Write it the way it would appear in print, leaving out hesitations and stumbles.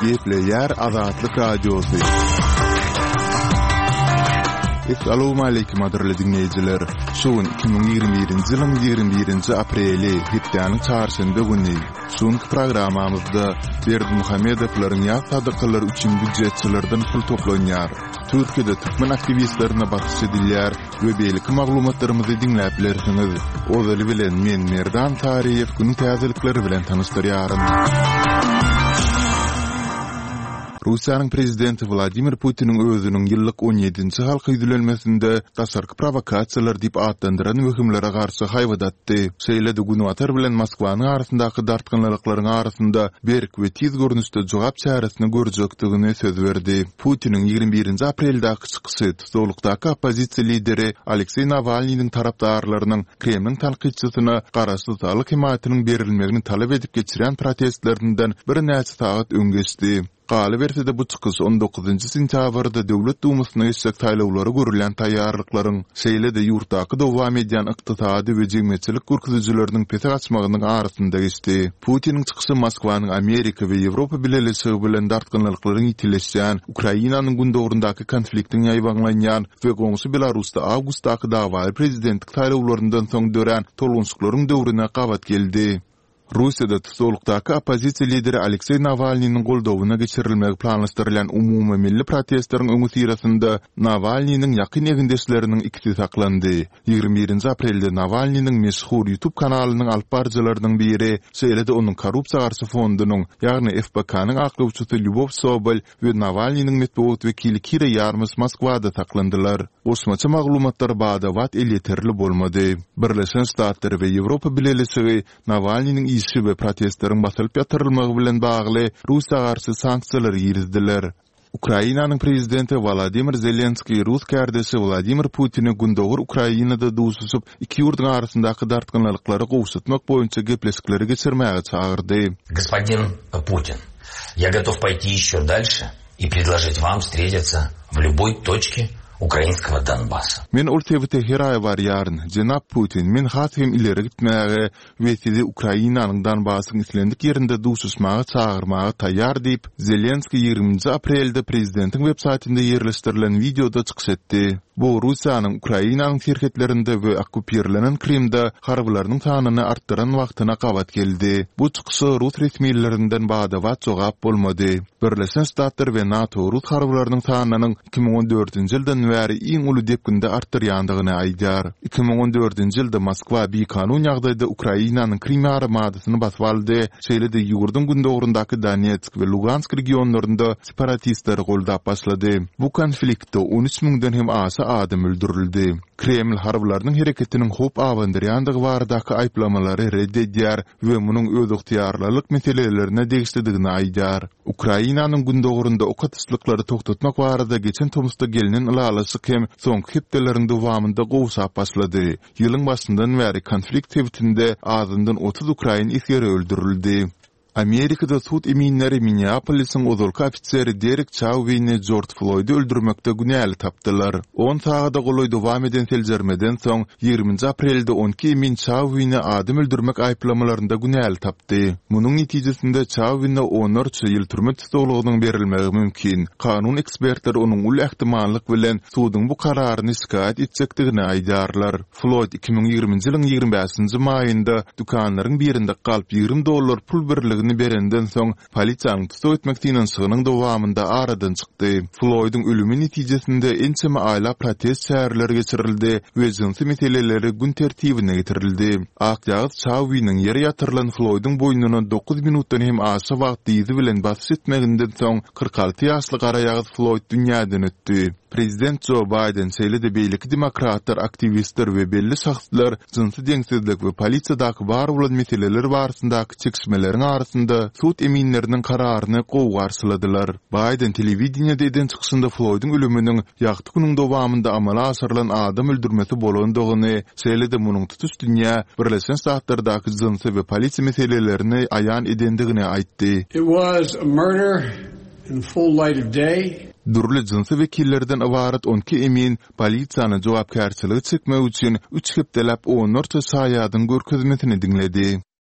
Gepleyer Azatlyk Radiosu. Assalamu alaykum adyrly dinleyijiler. Şuň 2021-nji ýylyň 21-nji apreli hepdeniň çarşamba güni şuň programamyzda Berdi Muhammedowlaryň ýa sadykalar üçin büdjetçilerden pul toplanýar. Türkiýede türkmen aktivistlerine batyş edilýär we beýleki maglumatlarymyzy dinläp bilersiňiz. Ozaly bilen men Merdan Tariýew günüň täzelikleri bilen tanışdyrýarym. Russiýanyň prezidenti Vladimir Putiniň özüniň ýyllyk 17-nji halky düzelmesinde tasarky provokasiýalar diýip adlandyran wöhümlere garşy haýwadatdy. Şeýle-de Günwatar bilen Moskwanyň arasyndaky dartgynlyklaryň arasynda berk we tiz görnüşde jogap çäresini görjekdigini söz berdi. Putiniň 21-nji apreldaky çykyşy tutulukdaky opozisiýa lideri Aleksey Navalnyň tarapdarlarynyň Kremliň tanqidçisyna garaşly sağlyk himayatynyň berilmegini talap edip geçiren protestlerinden bir näçe saat öňgeçdi. Galy bersede bu çykyş 19-njy sentýabrda Döwlet Dumasyna geçsek taýlawlary görülen taýýarlyklaryň şeýle-de ýurtdaky dowam edýän ykdysady we jemgyýetçilik gürküzüjileriniň pete açmagynyň arasynda geçdi. Putiniň çykyşy Moskwanyň Amerika we Ýewropa bileşigi bilen dartgynlyklaryň ýitileşýän Ukrainanyň gündogrundaky konfliktiň ýaýbanlanýan we goňsy Belarusda awgustdaky dawaly prezidentlik taýlawlaryndan soň dören tolgunçlyklaryň döwrüne gawat geldi. Russiýada tutulukdaky opozisiýa lideri Aleksey Navalnyň goldowuna geçirilmegi planlaşdyrylan umumy milli protestleriň öňü sirasynda Navalnyň ýakyn egindeşleriniň ikisi saklandy. 21-nji aprelde Navalnyň meşhur YouTube kanalynyň alyp barjylarynyň biri şeýle-de onuň korrupsiýa garşy fondunyň, ýagny FBK-nyň aklawçysy Lyubov Sobol we Navalnyň medeniýet wekili Kira Yarmys Moskwada saklandylar. Osmaça maglumatlar bada wat elýeterli bolmady. Birleşen Ştatlar we Ýewropa bileşigi Navalnyň işi ve protestleriň basylyp ýatyrylmagy bilen bagly Russiýa garşy sanksiýalar ýerdiler. Ukrainanyň prezidenti Volodymyr Zelenskiy Rus kardeşi Vladimir Putini gündogur Ukrainada duşusup iki ýurtdyň arasyndaky dartgynlyklary gowşatmak boýunça gepleşikleri geçirmäge çağırdy. Господин Путин, я готов пойти ещё дальше и предложить вам встретиться в любой точке Ukrainskого Donbassa. Men ol tebite heraýa barýaryn. Jenap Putin, men hasym ileri gitmäge we sizi Ukrainanyň Donbassyň islendik ýerinde duşuşmagy çağırmagy taýýar diýip Zelenskiy 20-nji aprelde prezidentiň web saytynda ýerleşdirilen videoda çykyş etdi. Bu Russiýanyň Ukrainanyň şirketlerinde we okupirlenen Krimde harbylarynyň sanyny artdyran wagtyna gawat geldi. Bu çykyşy Rus resmiýetlerinden bada wat jogap bolmady. Birleşen Ştatlar we NATO Rus harbylarynyň sanynyň 2014-nji ýyldan bäri iň uly depginde artdyrýandygyny aýdýar. 2014-nji ýylda Moskwa bir kanun ýagdaýda Ukrainanyň Krim armadysyny basyp aldy. Şeýle-de ýurdun gündogrundaky Donetsk we Lugansk regionlarynda separatistler goldap başlady. Bu konfliktde 13 000-den hem aşy adam öldürildi. Kreml harbylarynyň hereketiniň hop awandyrýandygy baradaky aýplamalary reddedýär we munyň öz ygtyýarlyk meselelerine degişdirdigini aýdýar. Ukrainanyň gündogrunda okatyslyklary toktatmak barada geçen Tomsda gelinen ýalasy hem soňky hepdeleriň dowamında gowşap başlady. Ýylyň başyndan bäri konflikt tebitinde azyndan 30 Ukrain isgeri öldürildi. Amerikada sud eminleri Minneapolis'in ozulka ofiseri Derek Chauvin'i George Floyd'u öldürmekde günäli tapdylar. 10 sagada goloy dowam eden seljermeden soň 20-nji aprelde 12 emin Chauvin'i adam öldürmek aýplamalарynda günäli tapdy. Munyň netijesinde Chauvin'e 14 ýyl türme tutulugynyň berilmegi mümkin. Kanun ekspertleri onuň ul ähtimallyk bilen sudyň bu kararyny şikayet etjekdigini aýdýarlar. Floyd 2020-nji ýylyň 25-nji maýynda dukanlaryň birinde galyp $20 pul birligi berenden soň polisiýanyň tutup etmekdiginiň sygynyň dowamında aradan çykdy. Floyd'un ölümi netijesinde ençeme aýla protest şäherleri geçirildi we jinsy meseleleri gün tertibine getirildi. Akýagy Chauvin'in ýere ýatyrylan Floyd'un boýnuny 9 minutdan hem aşy wagt diýdi bilen basyş etmeginden soň 46 ýaşly gara ýagy Floyd dünýäden ötdi. Prezident Joe Biden şeýle-de beýleki demokratlar, aktivistler we belli şahslar jinsy deňsizlik we polisiýadaky bar bolan meseleler barasyndaky çekişmeleriň arasynda sud eminleriniň kararyny gowy garşyladylar. Biden telewizionyada eden çykyşynda Floyd'un ölüminiň ýagty günüň dowamında amala aşyrylan adam öldürmesi bolandygyny, şeýle-de munyň tutuş dünýä Birleşen Ştatlardaky jinsy we polisiýa meselelerini aýan edendigini aýtdy. It was a murder in full light of day. Durly jinsy wekillerden ibaret 12 emin polisiýany jogapkärçiligi çekmek üçin 3 hepdelap 14 saýadyň görkezmesini dinledi.